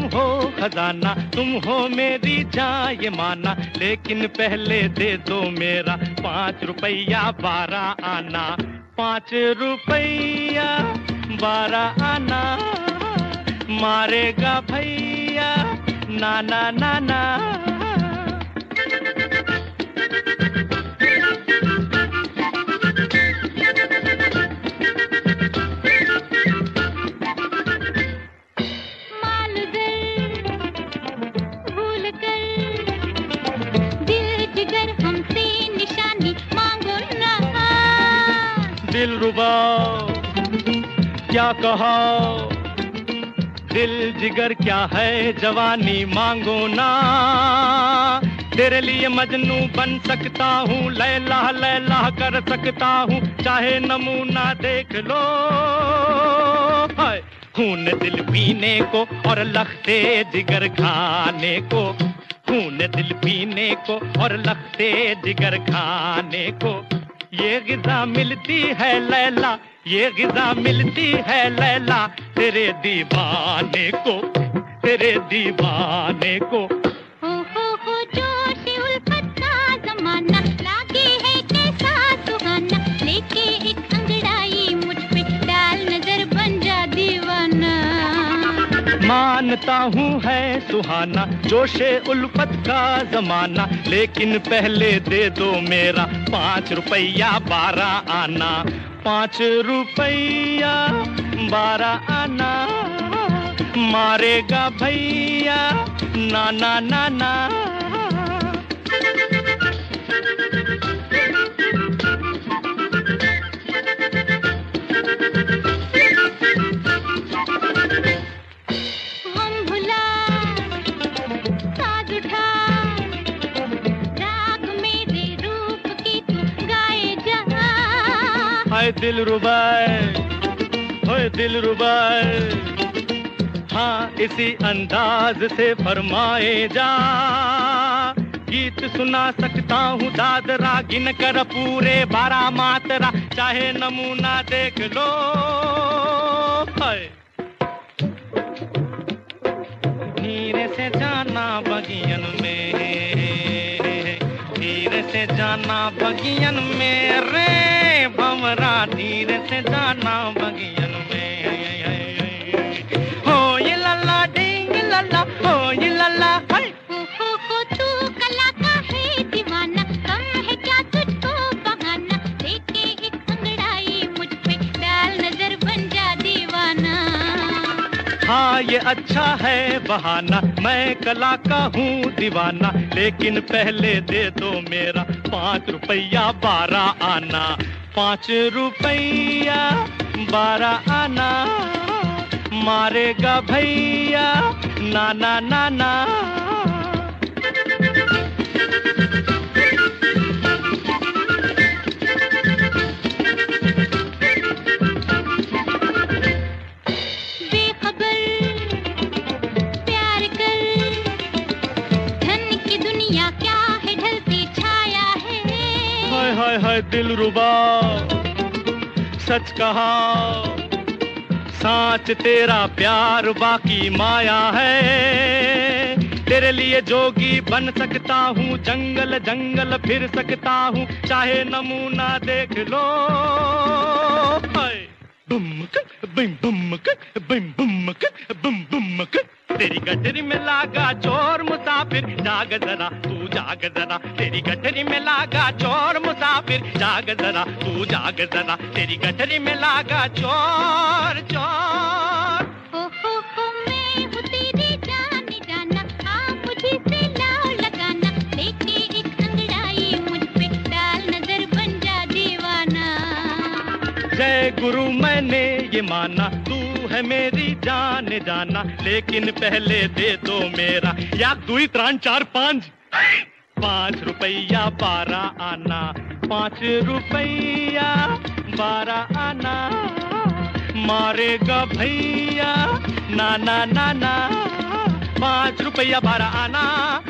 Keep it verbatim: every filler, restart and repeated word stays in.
हो खजाना, तुम हो मेरी जान ये माना, लेकिन पहले दे दो मेरा पाँच रुपया बारह आना। पाँच रुपया बारह आना, मारेगा भैया नाना नाना। दिलरुबा क्या कहा, दिल जिगर क्या है जवानी मांगो ना। तेरे लिए मजनू बन सकता हूँ, लैला लैला कर सकता हूँ, चाहे नमूना देख लो। हाय खून दिल पीने को और लखते जिगर खाने को, खून दिल पीने को और लखते जिगर खाने को। ये गिज़ा मिलती है लैला, ये गिज़ा मिलती है लैला, तेरे दीवाने को, तेरे दीवाने को। हो हो हो जोश उल्फत का ज़माना, लागे है कैसा सुहाना, लेके एक अंगड़ाई मुझ पे डाल नजर बन जा दीवाना। मानता हूँ है सुहाना जोशे उल्फत का जमाना, लेकिन पहले दे दो मेरा पाँच रुपया बारह आना। पाँच रुपया बारह आना, मारेगा भैया नाना नाना। हाय दिलरुबाए, हाय दिलरुबाए, हाँ इसी अंदाज से फरमाए जा। गीत सुना सकता हूँ दादरा गिन कर पूरे बारह मात्रा, चाहे नमूना देख लो। हाय धीरे से जाना बगियन में, धीरे से जाना बगियन में रे भंवरा, धीरे से जाना बगियन में। हो ये लल्ला डिंग लल्ला, हो ये लल्ला। हाय हो हो हो तू कला का है दीवाना, कम है क्या तुझको बहाना, लेके एक अंगड़ाई मुझ पे डाल नजर बन जा दीवाना। हाँ ये अच्छा है बहाना, मैं कला का हूँ दीवाना, लेकिन पहले दे दो मेरा पाँच रुपया बारह आना। पाँच रुपया बारह आना, मारेगा भैया नाना नाना। हाय हाय दिलरुबा सच कहा, साच तेरा प्यार बाकी माया है। तेरे लिए जोगी बन सकता हूँ, जंगल जंगल फिर सकता हूँ, चाहे नमूना देख लो। हाय बुमक बिम बुमक बिम बुमक बुम बुमक, तेरी गठरी में लागा चोर मुसाफिर, जाग जरा तू जाग जरा, तेरी गठरी में लागा चोर मुसाफिर, जाग जरा तू जाग जरा, तेरी गठरी में लागा चोर चोर। हो हो हो मैं हूँ तेरी जान जाना, हाँ मुझे से लाओ लगाना, लेके एक अंगड़ाई मुझ पे डाल नजर बन जा दीवाना। जय गुरु मैंने ये माना, तू है मेरी जान जाना, लेकिन पहले दे दो मेरा या दुई त्राण चार पांच पाँच रुपया बारह आना। पाँच रुपया बारह आना, मारेगा भैया नाना नाना। पाँच रुपया बारह आना,